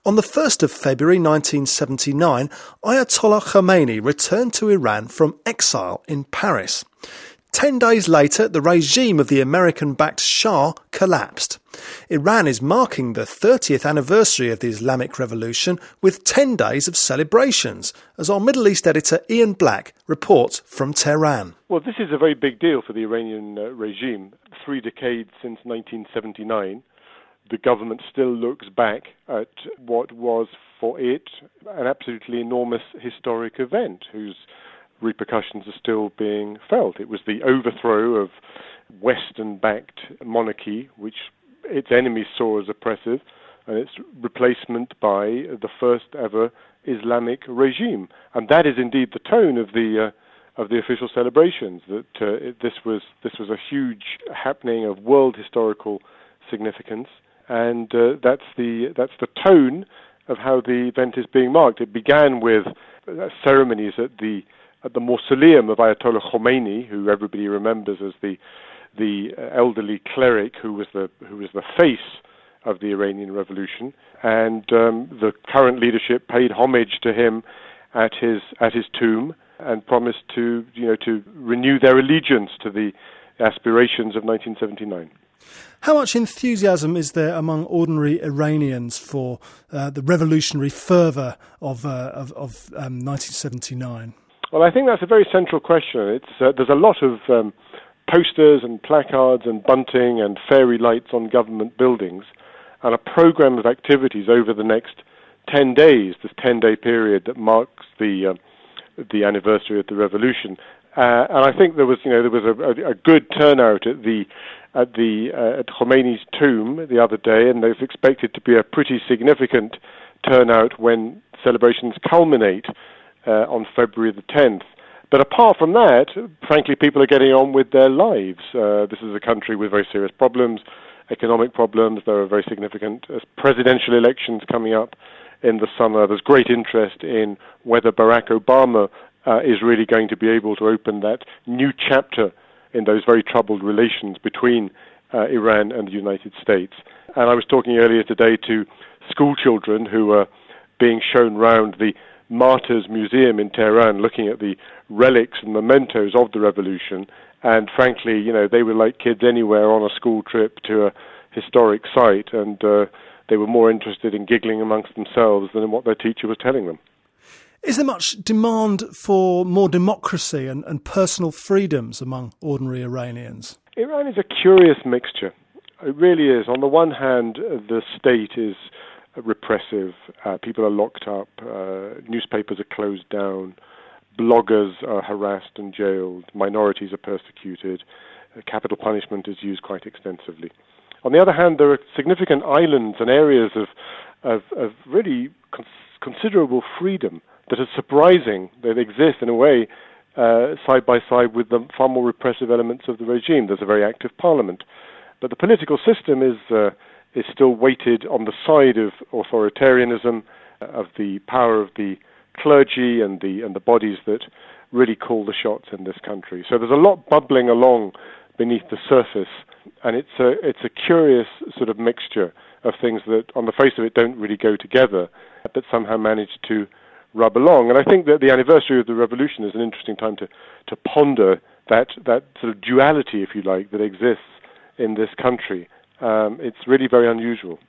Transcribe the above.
On the 1st of February 1979, Ayatollah Khomeini returned to Iran from exile in Paris. 10 days later, the regime of the American-backed Shah collapsed. Iran is marking the 30th anniversary of the Islamic Revolution with 10 days of celebrations, as our Middle East editor Ian Black reports from Tehran. Well, this is a very big deal for the Iranian regime. 3 decades since 1979. The government still looks back at what was for it an absolutely enormous historic event whose repercussions are still being felt. It was the overthrow of Western-backed monarchy, which its enemies saw as oppressive, and its replacement by the first ever Islamic regime. And that is indeed the tone of the official celebrations, that this was a huge happening of world historical significance. And that's the tone of how the event is being marked. It began with ceremonies at the mausoleum of Ayatollah Khomeini, who everybody remembers as the elderly cleric who was the face of the Iranian Revolution, and the current leadership paid homage to him at his tomb and promised to renew their allegiance to the aspirations of 1979. How much enthusiasm is there among ordinary Iranians for the revolutionary fervour of 1979? Well, I think that's a very central question. There's a lot of posters and placards and bunting and fairy lights on government buildings, and a program of activities over the next 10 days, this 10-day period that marks the anniversary of the revolution. And I think there was a good turnout at Khomeini's tomb the other day, and there's expected to be a pretty significant turnout when celebrations culminate on February the 10th. But apart from that, frankly, people are getting on with their lives. This is a country with very serious problems, economic problems. There are very significant presidential elections coming up in the summer. There's great interest in whether Barack Obama is really going to be able to open that new chapter in those very troubled relations between Iran and the United States. And I was talking earlier today to school children who were being shown round the Martyrs Museum in Tehran, looking at the relics and mementos of the revolution. And frankly, they were like kids anywhere on a school trip to a historic site, and they were more interested in giggling amongst themselves than in what their teacher was telling them. Is there much demand for more democracy and personal freedoms among ordinary Iranians? Iran is a curious mixture. It really is. On the one hand, the state is repressive. People are locked up. Newspapers are closed down. Bloggers are harassed and jailed. Minorities are persecuted. Capital punishment is used quite extensively. On the other hand, there are significant islands and areas of really considerable freedom that are surprising, that exist in a way side by side with the far more repressive elements of the regime. There's a very active parliament. But the political system is still weighted on the side of authoritarianism, of the power of the clergy and the bodies that really call the shots in this country. So there's a lot bubbling along beneath the surface, and it's a curious sort of mixture of things that on the face of it don't really go together, but somehow manage to rub along. And I think that the anniversary of the revolution is an interesting time to ponder that sort of duality, if you like, that exists in this country. It's really very unusual.